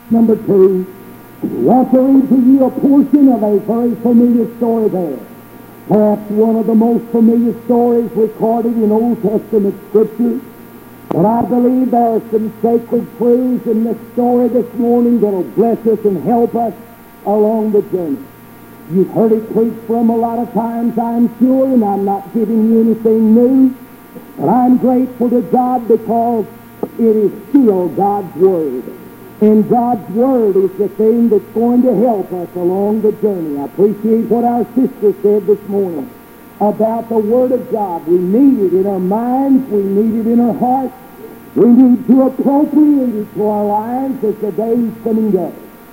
Number 2, I want to read to you a portion of a very familiar story there. Perhaps one of the most familiar stories recorded in Old Testament Scripture. But I believe there are some sacred truths in this story this morning that will bless us and help us along the journey. You've heard it preached from a lot of times, I'm sure, and I'm not giving you anything new. But I'm grateful to God because it is still God's Word. And God's Word is the thing that's going to help us along the journey. I appreciate what our sister said this morning about the Word of God. We need it in our minds. We need it in our hearts. We need to appropriate it to our lives as the days come and go.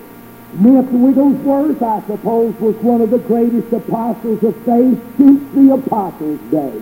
Smith Wigglesworth, I suppose, was one of the greatest apostles of faith since the apostles' day.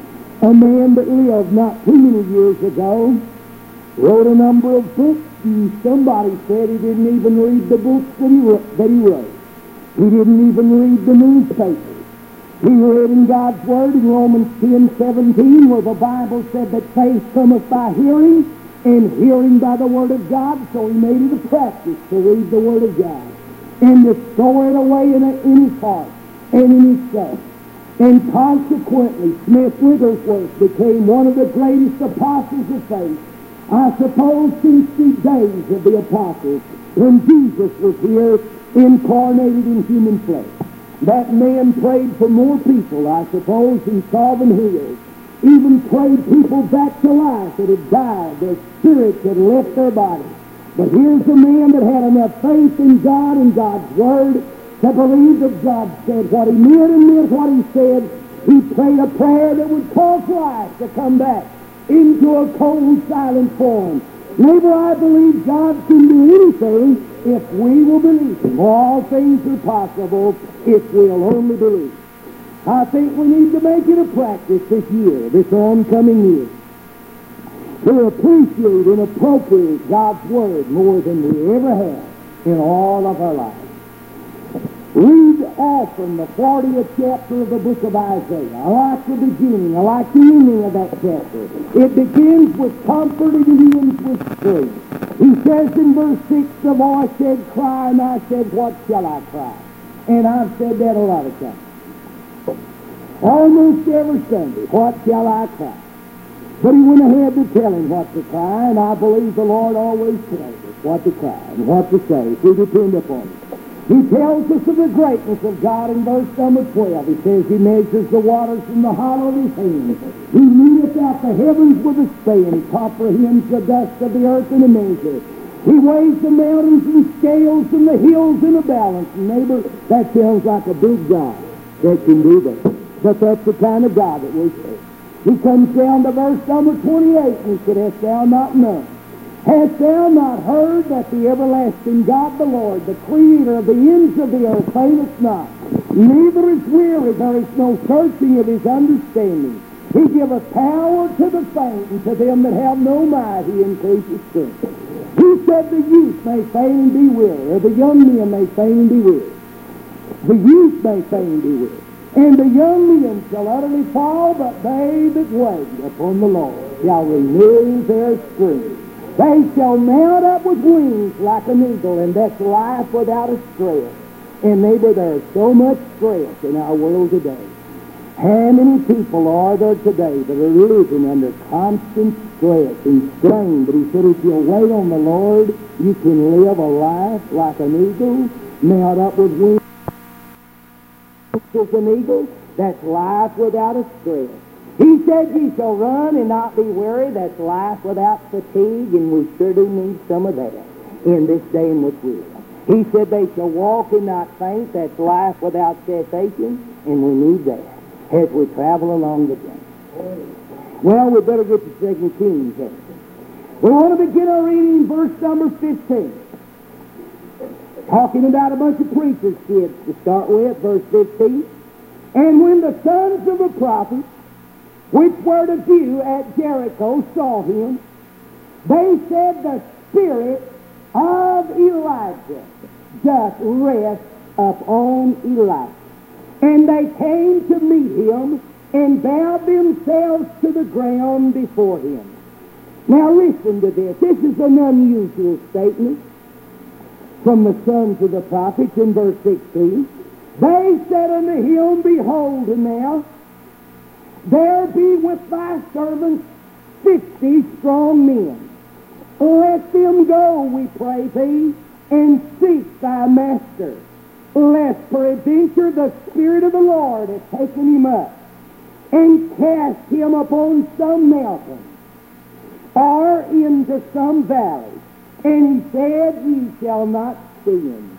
A man that lived not too many years ago, wrote a number of books, and somebody said he didn't even read the books that he wrote. He didn't even read the newspapers. He read in God's Word in Romans 10:17, where the Bible said that faith cometh by hearing, and hearing by the Word of God. So he made it a practice to read the Word of God and to store it away in his heart and in his soul. And consequently, Smith Wigglesworth became one of the greatest apostles of faith, I suppose, since the days of the apostles, when Jesus was here incarnated in human flesh. That man prayed for more people, I suppose, than Calvin Hills. Even prayed people back to life that had died. Their spirits had left their bodies. But here's a man that had enough faith in God and God's Word to believe that God said what he meant and meant what he said. He prayed a prayer that would cause life to come back into a cold, silent form. Neighbor, I believe God can do anything if we will believe Him. All things are possible if we'll only believe. I think we need to make it a practice this year, this oncoming year, to appreciate and appropriate God's Word more than we ever have in all of our lives. Read often the 40th chapter of the book of Isaiah. I like the beginning. I like the ending of that chapter. It begins with comfort and it ends with strength. He says in verse 6, the voice said, cry, and I said, what shall I cry? And I've said that a lot of times. Almost every Sunday, what shall I cry? But he went ahead to tell him what to cry, and I believe the Lord always tells us what to cry and what to say if we depend upon Him. He tells us of the greatness of God in verse number 12. He says He measures the waters in the hollow of His hand. He meteth out the heavens with a span. He comprehends the dust of the earth in a measure. He weighs the mountains in scales and the hills in a balance. And neighbor, that sounds like a big God that can do that. But that's the kind of God that we serve. He comes down to verse number 28 and he said, hast thou not known? Hast thou not heard that the everlasting God, the Lord, the Creator of the ends of the earth, fainteth not, neither is weary, there is no searching of His understanding. He giveth power to the faint, and to them that have no might He increaseth strength. He said the youth may faint and be weary, or the young men may faint and be weary. The youth may faint and be weary, and the young men shall utterly fall, but they that wait upon the Lord shall renew their strength. They shall mount up with wings like an eagle, and that's life without a stress. And neighbor, there is so much stress in our world today. How many people are there today that are living under constant stress and strain? But he said, if you'll wait on the Lord, you can live a life like an eagle, mount up with wings as an eagle. That's life without a stress. He said, ye shall run and not be weary. That's life without fatigue, and we sure do need some of that in this day in which we live. He said, they shall walk and not faint. That's life without cessation, and we need that as we travel along the journey. Well, we better get to 2 Kings here. We want to begin our reading in verse number 15. Talking about a bunch of preachers' kids to start with, verse 15. And when the sons of the prophets, which were to view at Jericho, saw him, they said, the spirit of Elijah doth rest upon Elijah. And they came to meet him and bowed themselves to the ground before him. Now listen to this. This is an unusual statement. from the sons of the prophets in verse 16. They said unto him, Behold now, there be with thy servants 50 strong men. Let them go, we pray thee, and seek thy master, lest peradventure the Spirit of the Lord hath taken him up, and cast him upon some mountain, or into some valley. And he said, Ye shall not sin.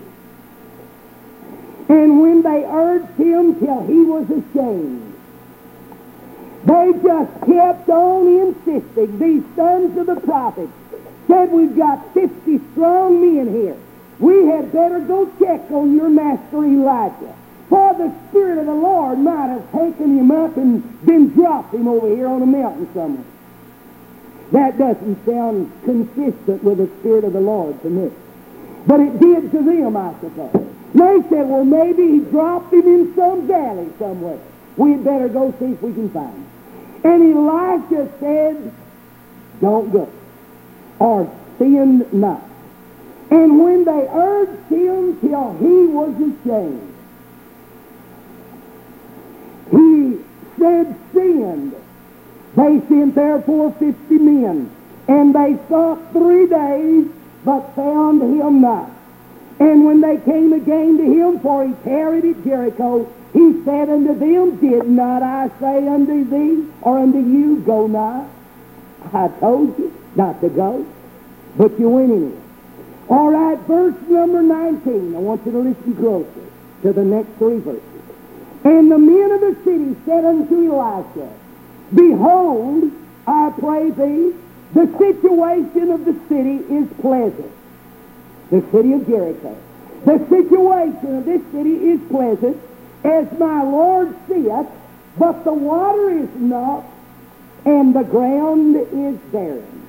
And when they urged him till he was ashamed, they just kept on insisting. These sons of the prophets said, We've got 50 strong men here. We had better go check on your master Elijah. For the Spirit of the Lord might have taken him up and then dropped him over here on a mountain somewhere. That doesn't sound consistent with the Spirit of the Lord to me. But it did to them, I suppose. They said, well, maybe he dropped him in some valley somewhere. We'd better go see if we can find him. And Elisha said, don't go, or sin not. And when they urged him till he was ashamed, he said, sinned. They sent therefore 50 men, and they sought 3 days, but found him not. And when they came again to him, for he tarried at Jericho, he said unto them, Did not I say unto thee, or unto you, go not? I told you not to go, but you went anyway. All right, verse number 19. I want you to listen closely to the next 3 verses. And the men of the city said unto Elisha, Behold, I pray thee, the situation of the city is pleasant. The city of Jericho. The situation of this city is pleasant, as my Lord seeth, but the water is not, and the ground is barren.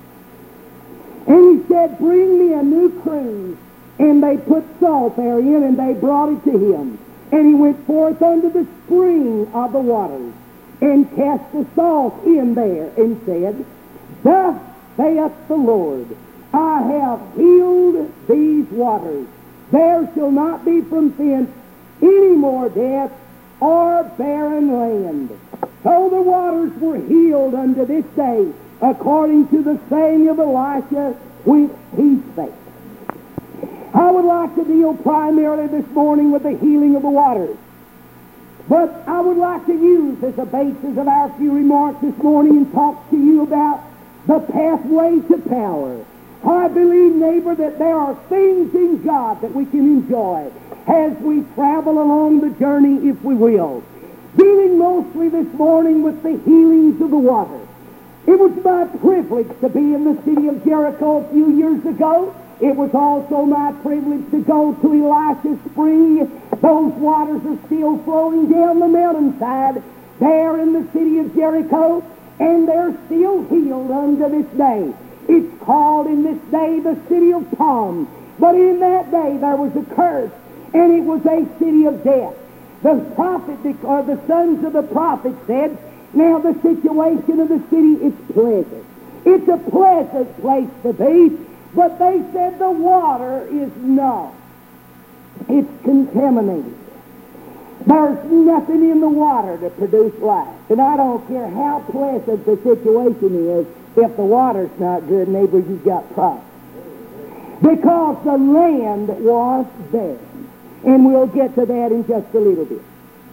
And he said, Bring me a new cruse. And they put salt therein, and they brought it to him. And he went forth unto the spring of the waters, and cast the salt in there, and said, Thus saith the Lord, I have healed these waters. There shall not be from thence any more death or barren land. So the waters were healed unto this day, according to the saying of Elisha, which he spake. I would like to deal primarily this morning with the healing of the waters. But I would like to use as a basis of our few remarks this morning and talk to you about the pathway to power. I believe, neighbor, that there are things in God that we can enjoy as we travel along the journey, if we will. Dealing mostly this morning with the healings of the water. It was my privilege to be in the city of Jericho a few years ago. It was also my privilege to go to Elisha's spring. Those waters are still flowing down the mountainside there in the city of Jericho, and they're still healed unto this day. It's called in this day the city of palms. But in that day there was a curse, and it was a city of death. The prophet, or the sons of the prophet said, now the situation of the city is pleasant. It's a pleasant place to be, but they said the water is not. It's contaminated. There's nothing in the water to produce life. And I don't care how pleasant the situation is, if the water's not good, neighbor, you've got problems. Because the land was barren. And we'll get to that in just a little bit.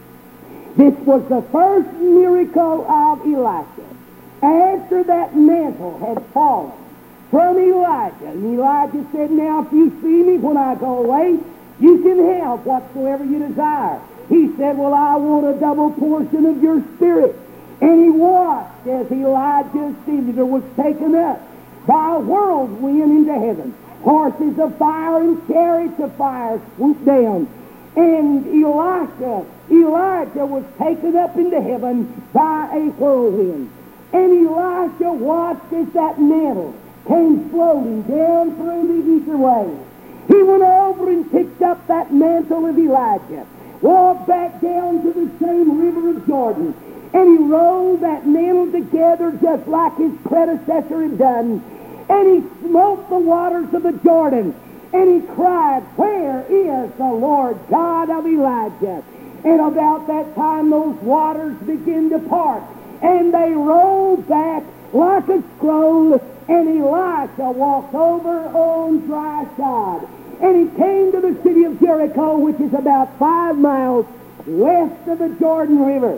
This was the first miracle of Elisha. After that mantle had fallen from Elijah, and Elijah said, Now if you see me when I go away, you can have whatsoever you desire. He said, Well, I want a double portion of your spirit. And he watched as Elijah was taken up by a whirlwind into heaven. Horses of fire and chariots of fire swooped down. And Elijah was taken up into heaven by a whirlwind. And Elisha watched as that mantle came floating down through the ether waves. He went over and picked up that mantle of Elijah, walked back down to the same river of Jordan, and he rolled that mantle together just like his predecessor had done. And he smote the waters of the Jordan, and he cried, "Where is the Lord God of Elijah?" And about that time those waters began to part, and they rolled back like a scroll, and Elisha walked over on dry side. And he came to the city of Jericho, which is about 5 miles west of the Jordan River.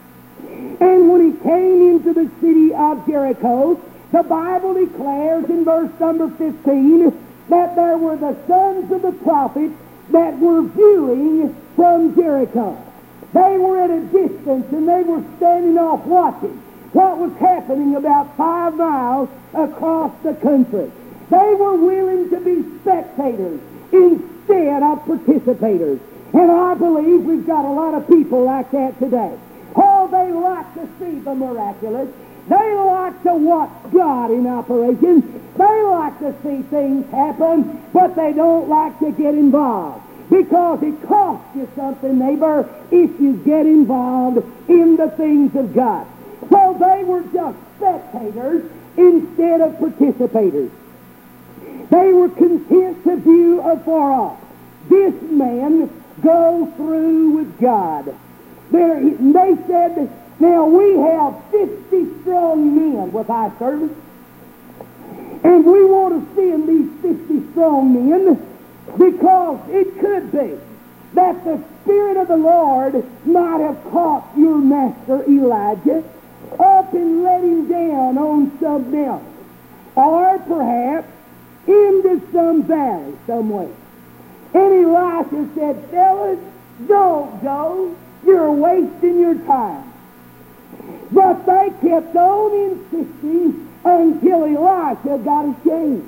And when he came into the city of Jericho, the Bible declares in verse number 15 that there were the sons of the prophets that were viewing from Jericho. They were at a distance, and they were standing off watching what was happening about 5 miles across the country. They were willing to be spectators instead of participators. And I believe we've got a lot of people like that today. Oh, they like to see the miraculous. They like to watch God in operation. They like to see things happen, but they don't like to get involved. Because it costs you something, neighbor, if you get involved in the things of God. So they were just spectators instead of participators. They were content to view afar off this man go through with God. They said, "Now we have 50 strong men with our service, and we want to send these 50 strong men because it could be that the Spirit of the Lord might have caught your master Elijah up and let him down on some mountain, or perhaps into some valley somewhere." And Elisha said, "Fellas, don't go. You're wasting your time." But they kept on insisting until Elisha got ashamed.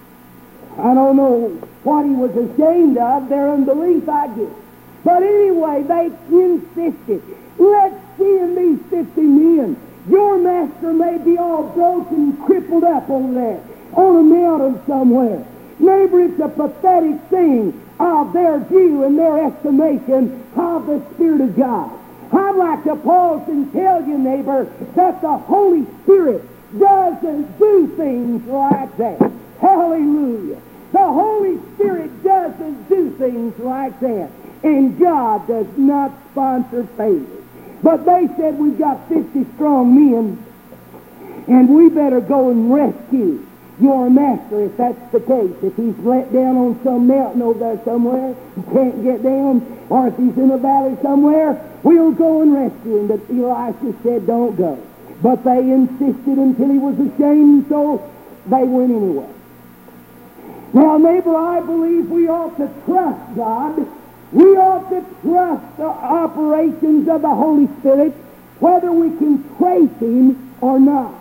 I don't know what he was ashamed of, their unbelief, I guess. But anyway, they insisted, "Let's send these 50 men. Your master may be all broken, crippled up over there on a mountain somewhere." Neighbor, it's a pathetic thing of their view and their estimation of the Spirit of God. I'd like to pause and tell you, neighbor, that the Holy Spirit doesn't do things like that. Hallelujah. The Holy Spirit doesn't do things like that. And God does not sponsor favors. But they said, "We've got 50 strong men, and we better go and rescue your master if that's the case. If he's let down on some mountain over there somewhere, he can't get down, or if he's in a valley somewhere, we'll go and rescue him." But Elisha said, "Don't go." But they insisted until he was ashamed, so they went anyway. Now, neighbor, I believe we ought to trust God. We ought to trust the operations of the Holy Spirit, whether we can trace him or not.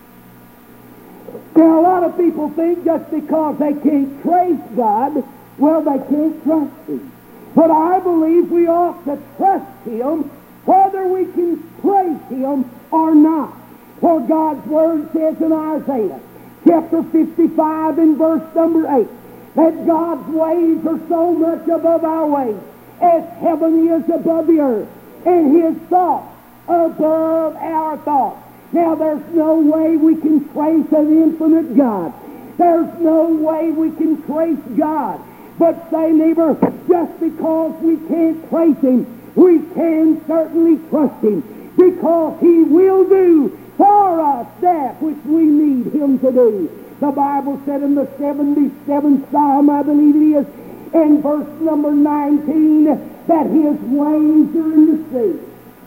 Now, a lot of people think just because they can't trace God, well, they can't trust him. But I believe we ought to trust him whether we can trace him or not. For God's Word says in Isaiah chapter 55 and verse number 8, that God's ways are so much above our ways, as heaven is above the earth, and his thoughts above our thoughts. Now, there's no way we can trace an infinite God. There's no way we can trace God. But say, neighbor, just because we can't trace him, we can certainly trust him, because he will do for us that which we need him to do. The Bible said in the 77th Psalm, I believe it is, in verse number 19, that his ways are in the sea.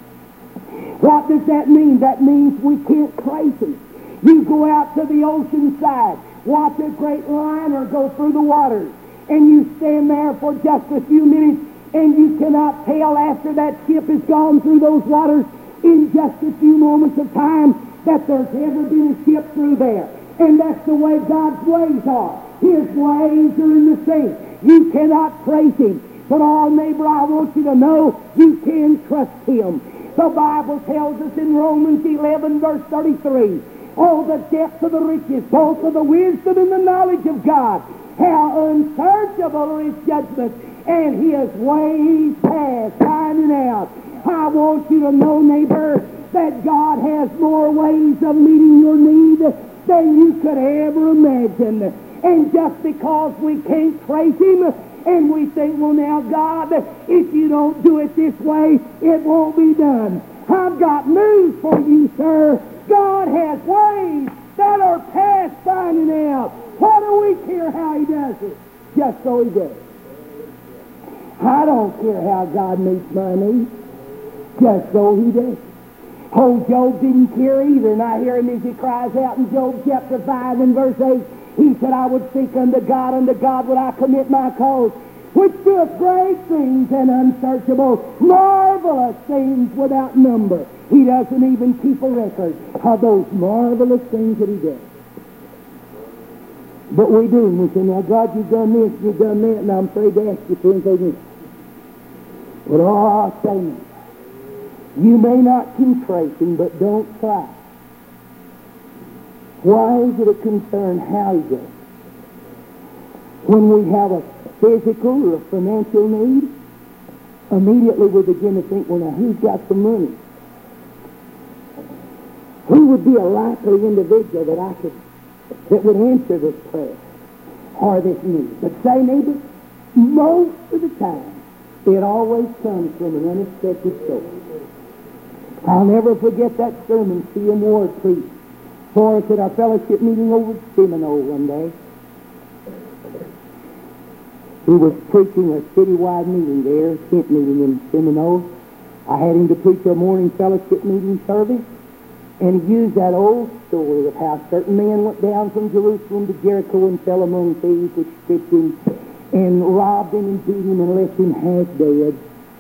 What does that mean? That means we can't trace him. You go out to the ocean side, watch a great liner go through the waters, and you stand there for just a few minutes, and you cannot tell after that ship has gone through those waters in just a few moments of time that there's ever been a ship through there. And that's the way God's ways are. His ways are in the sea. You cannot trace him. But, oh, neighbor, I want you to know you can trust him. The Bible tells us in Romans 11, verse 33, oh, the depth of the riches, both of the wisdom and the knowledge of God, how unsearchable are his judgments, and his ways past finding out. I want you to know, neighbor, that God has more ways of meeting your need than you could ever imagine. And just because we can't trace Him, and we think, well, now, God, if you don't do it this way, it won't be done. I've got news for you, sir. God has ways that are past finding out. Why do we care how He does it? Just so He does. I don't care how God meets my needs. Just so He does. Oh, Job didn't care either, and I hear him as he cries out in Job chapter 5 and verse 8. He said, I would seek unto God would I commit my cause, which doeth great things and unsearchable, marvelous things without number. He doesn't even keep a record of those marvelous things that He does. But we do, and we say, now, God, you've done this, you've done that, and I'm afraid to ask you for anything else. But oh, say no. You may not can trace Him, but don't try. Why is it a concern how He does it? When we have a physical or a financial need, immediately we begin to think, well, now, who's got some money? Who would be a likely individual that would answer this prayer or this need? But say, neighbor, most of the time, it always comes from an unexpected source. I'll never forget that sermon C.M. Ward preached for us at our fellowship meeting over at Seminole one day. He was preaching a citywide meeting there, tent meeting in Seminole. I had him to preach a morning fellowship meeting service, and he used that old story of how certain men went down from Jerusalem to Jericho and fell among thieves which stripped him and robbed him and beat him and left him half dead.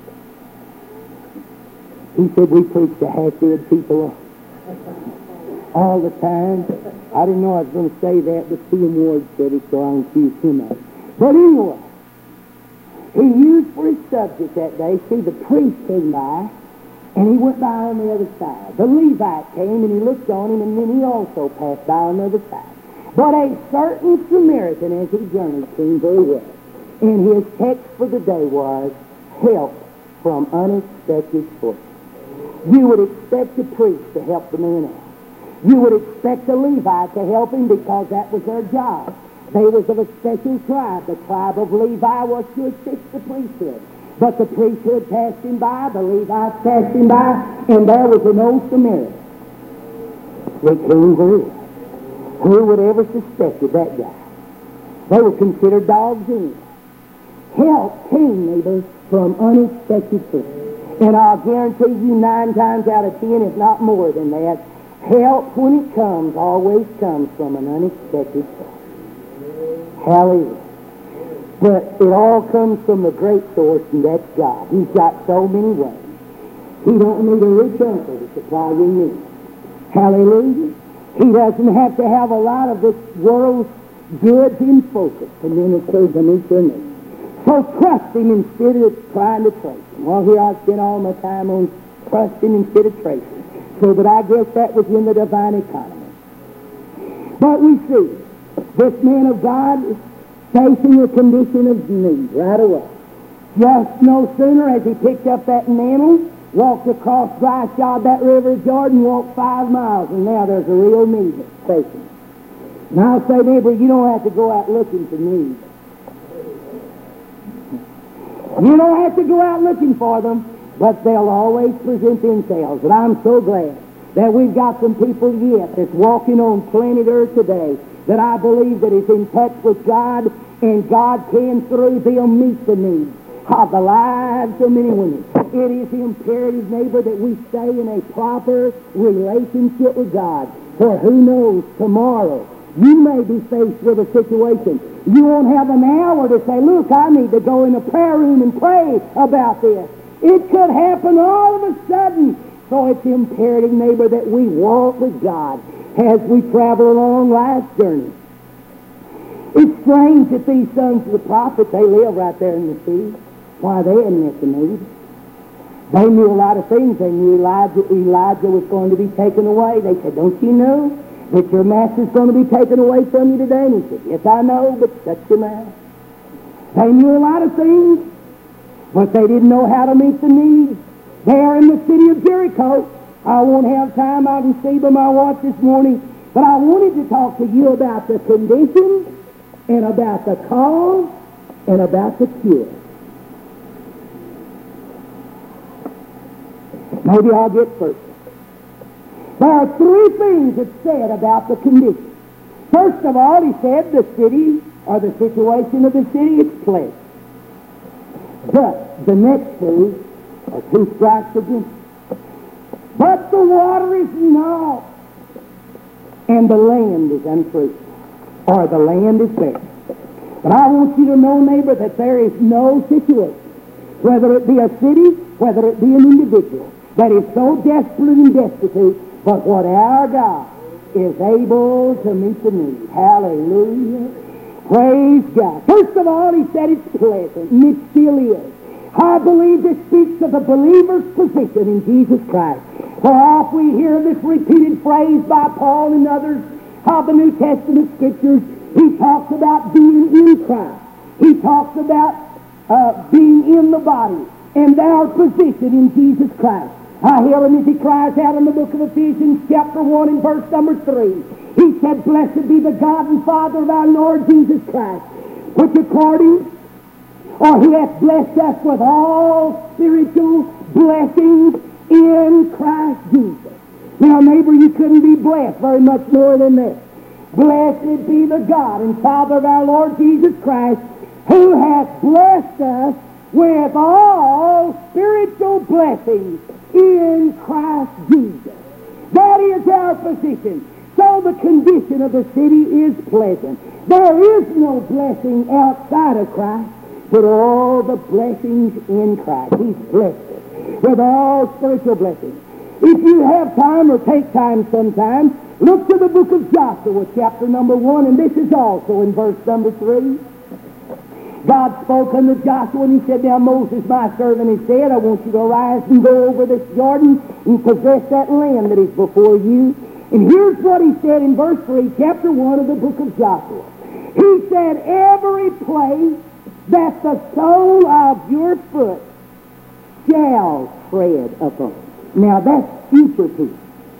He said, we preach to half-dead people all the time. I didn't know I was going to say that, but C.M. Ward said it, so I accused him of it. But anyway, he used for his subject that day, see, the priest came by, and he went by on the other side. The Levite came, and he looked on him, and then he also passed by on the other side. But a certain Samaritan, as he journeyed, came very well. And his text for the day was, help from unexpected sources. You would expect the priest to help the man out. You would expect the Levite to help him because that was their job. They was of a special tribe. The tribe of Levi was to assist the priesthood. But the priesthood passed him by, the Levites passed him by, and there was an old Samaritan. They came very well. Who would ever suspected that guy? They were considered dogs in. Help came, neighbors, from unexpected sources. And I'll guarantee you 9 times out of 10, if not more than that, help, when it comes, always comes from an unexpected source. Hallelujah. But it all comes from the great source, and that's God. He's got so many ways. He don't need a rich uncle to supply your needs. Hallelujah. He doesn't have to have a lot of this world's goods in focus, and then it says beneath your needs. So trust Him instead of trying to trace Him. Well, here I spent all my time on trusting instead of tracing. So, but I guess that was in the divine economy. But we see this man of God is facing a condition of need right away. Just no sooner as he picked up that mantle, walked across dry shod that river of Jordan, walked 5 miles, and now there's a real need that's facing him. And I'll say, neighbor, you don't have to go out looking for needs. You don't have to go out looking for them, but they'll always present themselves. And I'm so glad that we've got some people yet that's walking on planet Earth today that I believe that is in touch with God, and God can, through them, meet the needs of the lives of many women. It is imperative, neighbor, that we stay in a proper relationship with God. For who knows, tomorrow you may be faced with a situation. You won't have an hour to say, look, I need to go in the prayer room and pray about this. It could happen all of a sudden. So it's imperative, neighbor, that we walk with God as we travel along life's journey. It's strange that these sons of the prophets, they live right there in the sea. Why, they hadn't met the need. They knew a lot of things. They knew Elijah was going to be taken away. They said, don't you know that your master's going to be taken away from you today? And he said, yes, I know, but shut your mouth. They knew a lot of things, but they didn't know how to meet the needs. There in the city of Jericho, I won't have time. I can see by my watch this morning, but I wanted to talk to you about the conditions and about the cause and about the cure. Maybe I'll get first. There are three things that's said about the condition. First of all, he said the city, or the situation of the city, is pleasant. But the next two are two strikes against it. But the water is not, and the land is unfruitful, or the land is barren. But I want you to know, neighbor, that there is no situation, whether it be a city, whether it be an individual, that is so desperate and destitute, but what our God is able to meet the need. Hallelujah. Praise God. First of all, he said it's pleasant, and it still is. I believe this speaks of the believer's position in Jesus Christ. For oft we hear this repeated phrase by Paul and others of the New Testament Scriptures. He talks about being in Christ. He talks about being in the body and our position in Jesus Christ. I hear him as he cries out in the book of Ephesians chapter 1 and verse number 3. He said, "Blessed be the God and Father of our Lord Jesus Christ, which who hath blessed us with all spiritual blessings in Christ Jesus." Now, neighbor, you couldn't be blessed very much more than this. Blessed be the God and Father of our Lord Jesus Christ, who hath blessed us with all spiritual blessings in Christ Jesus. That is our position. So the condition of the city is pleasant. There is no blessing outside of Christ, but all the blessings in Christ. He's blessed us with all spiritual blessings. If you have time, or take time sometime, look to the book of Joshua, chapter number 1, and this is also in verse number 3. God spoke unto Joshua, and he said, "Now Moses, my servant, has said, I want you to rise and go over this Jordan and possess that land that is before you." And here's what he said in verse 3, chapter 1 of the book of Joshua. He said, "Every place that the sole of your foot shall tread upon." Now that's future peace.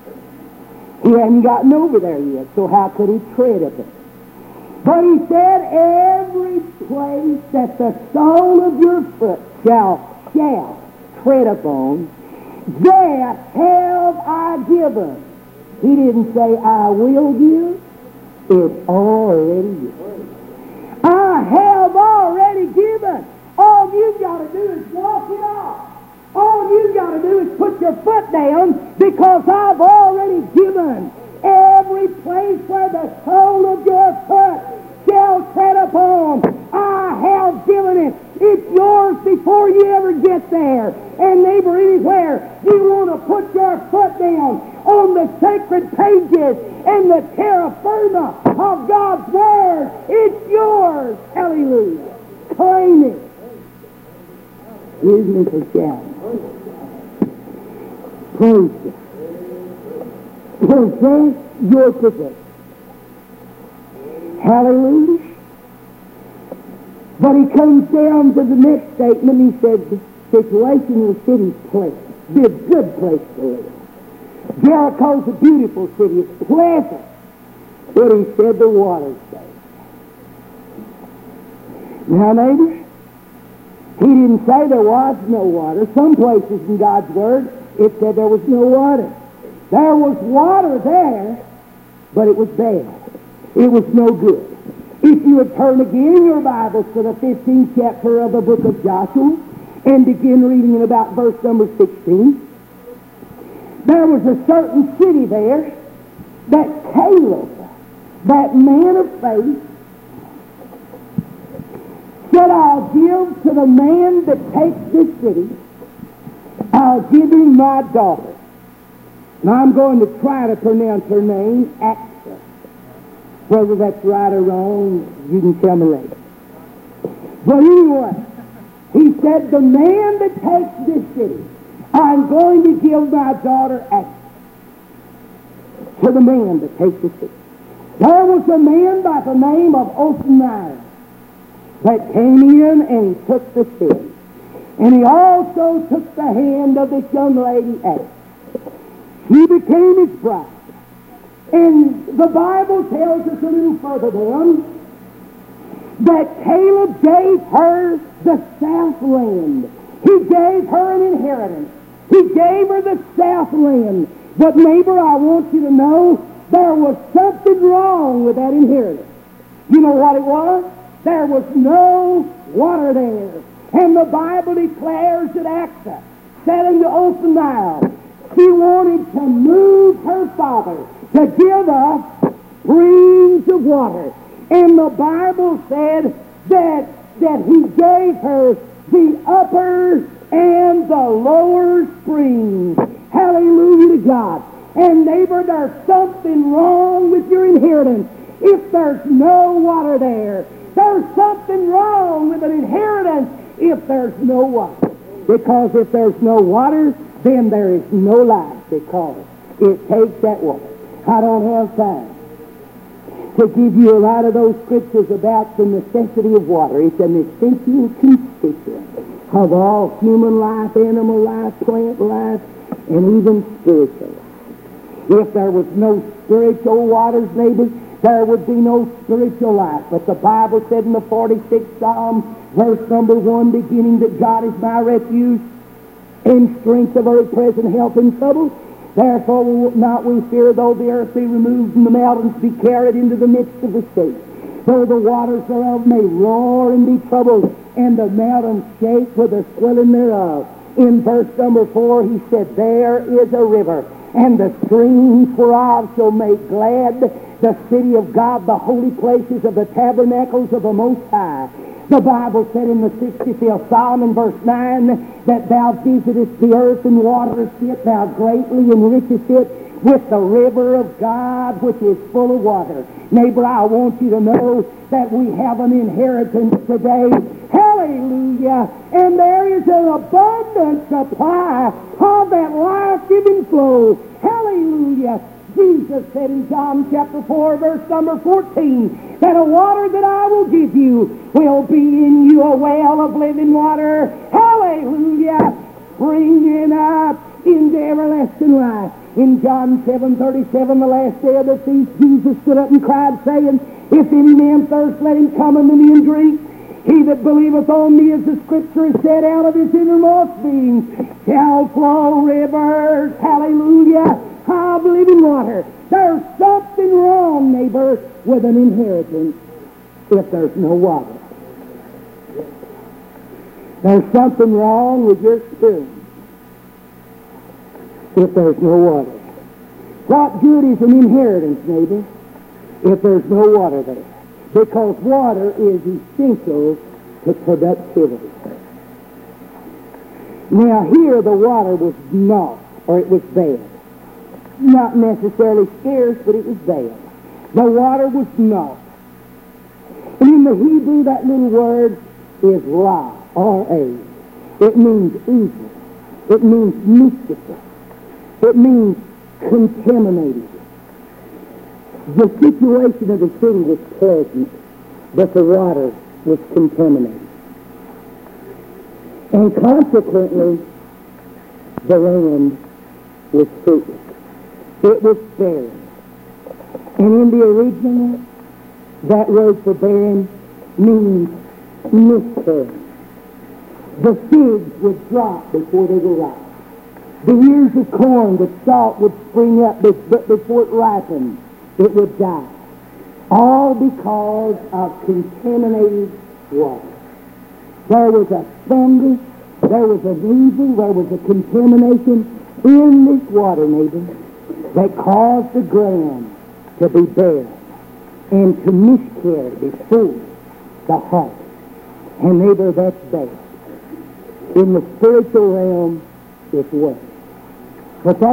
He hadn't gotten over there yet, so how could he tread upon? But he said, "Every place that the sole of your foot shall tread upon, that have I given." He didn't say, "I will give." It's already given. I have already given. All you've got to do is walk it off. All you've got to do is put your foot down, because I've already given. Every place where the sole of your foot shall tread upon, I have given it. It's yours before you ever get there. And neighbor, anywhere you want to put your foot down on the sacred pages and the terra firma of God's Word, it's yours. Hallelujah. Claim it. Excuse me for shouting. Praise God. Possess your possession. Hallelujah. But he comes down to the next statement. He said the situation in the city is pleasant. Be a good place to live. Jericho's a beautiful city. It's pleasant. But he said the water's safe. Now, neighbor, he didn't say there was no water. Some places in God's Word, it said there was no water. There was water there, but it was bad. It was no good. If you would turn again in your Bibles to the 15th chapter of the book of Joshua and begin reading in about verse number 16, there was a certain city there that Caleb, that man of faith, said, "I'll give to the man that takes this city, I'll give him my daughter." Now I'm going to try to pronounce her name, Axa. Whether that's right or wrong, you can tell me later. But anyway, he said, "The man that takes this city, I'm going to give my daughter Axa to the man that takes the city." There was a man by the name of Othniel that came in and he took the city. And he also took the hand of this young lady, Axa. She became his bride. And the Bible tells us a little further down that Caleb gave her the south land. He gave her an inheritance. He gave her the south land. But neighbor, I want you to know there was something wrong with that inheritance. You know what it was? There was no water there. And the Bible declares that Achsah said unto Othniel, she wanted to move her father to give us springs of water. And the Bible said that he gave her the upper and the lower springs. Hallelujah to God. And neighbor, there's something wrong with your inheritance if there's no water there. There's something wrong with an inheritance if there's no water. Because if there's no water, then there is no life, because it takes that water. I don't have time to give you a lot of those scriptures about the necessity of water. It's an essential constituent of all human life, animal life, plant life, and even spiritual life. If there was no spiritual waters, neighbors, there would be no spiritual life. But the Bible said in the 46th Psalm, verse number 1, beginning, that God is my refuge and strength of our present help in trouble. Therefore will not we fear, though the earth be removed and the mountains be carried into the midst of the sea. Though the waters thereof may roar and be troubled, and the mountains shake with the swelling thereof. In verse number 4, he said, there is a river, and the streams whereof shall make glad the city of God, the holy places of the tabernacles of the Most High. The Bible said in the 65th Psalm in verse 9 that thou visitest the earth and waterest it, thou greatly enrichest it with the river of God which is full of water. Neighbor, I want you to know that we have an inheritance today. Hallelujah! And there is an abundant supply of that life-giving flow. Hallelujah! Jesus said in John chapter 4, verse number 14, that a water that I will give you will be in you a well of living water. Hallelujah! Springing up into everlasting life. In John 7:37, the last day of the feast, Jesus stood up and cried, saying, if any man thirst, let him come unto me and drink. He that believeth on me, as the Scripture has said, out of his innermost being shall flow rivers, hallelujah, of living water. There's something wrong, neighbor, with an inheritance if there's no water. There's something wrong with your spirit if there's no water. What good is an inheritance, neighbor, if there's no water there? Because water is essential to productivity. Now here the water was not, or it was bad. Not necessarily scarce, but it was bad. The water was not. And in the Hebrew, that little word is ra, R-A. It means evil. It means mischievous. It means contaminated. The situation of the city was pleasant, but the water was contaminated. And consequently, the land was fruitless. It was barren. And in the original, that word for barren means miscarriage. The figs would drop before they were ripe. The ears of corn with salt would spring up, but before it ripened, it would die. All because of contaminated water. There was a fungus, there was an evil, there was a contamination in this water, neighbor, that caused the ground to be barren and to miscarry before the heart. And neighbor, that's bad. In the spiritual realm, it's worse. But that